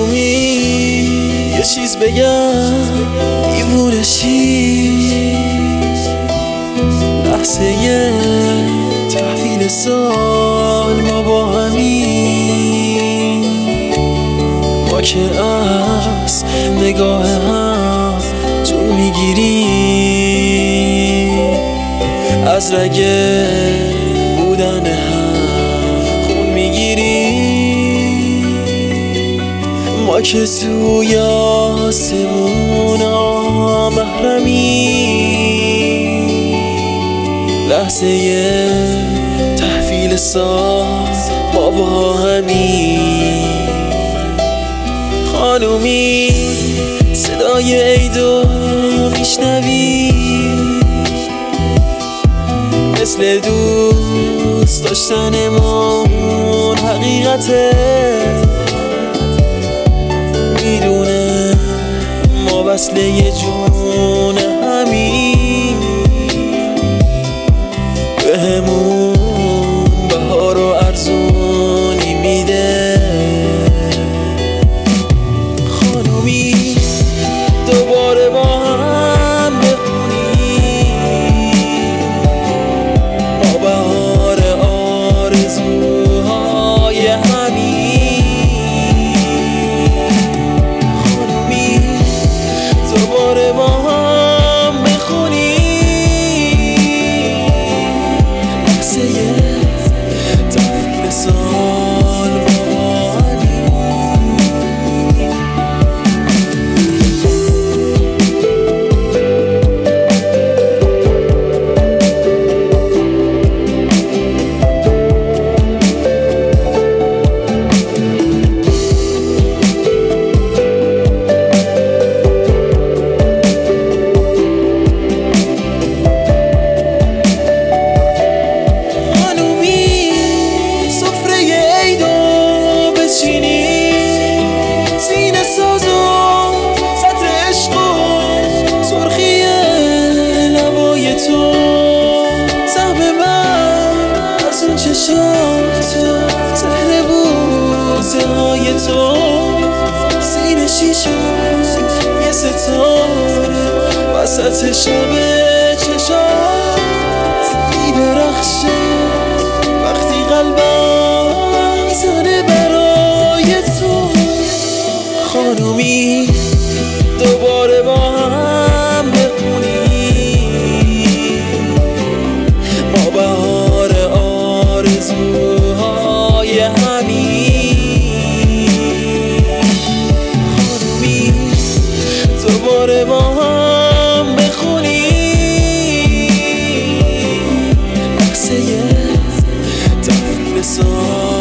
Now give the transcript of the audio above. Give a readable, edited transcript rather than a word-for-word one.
خانومی یه چیز بگم دیوونشی، لحظه تحویل سال ما با همین، ما که از نگاه هم جون میگیریم، از رگه بودن هم خون میگیریم، ما که توی آسمونا محرمیم، لحظه تحویل سال ما با همین. خانومی صدای عیدو میشنوی، مثل دوست داشتنمون حقیقته، میدونه ما وصله یه جون همین، بهمون بهار و ارزونی میده. خانومی دوباره با هم بخونیم ما بهار آرزوهای همین، خانومی دوباره با هم بخونیم لحظه تحویل سال با سحر بوسه های تو، سینه شیشم یه ستاره وسط شب چشات می‌درخشه وقتی قلبم میزنه برای تو. خانومی دوباره با هم بخونیم ما بهار آرزوهای همین، خانومی دوباره با هم بخونیم لحظه تحویل سال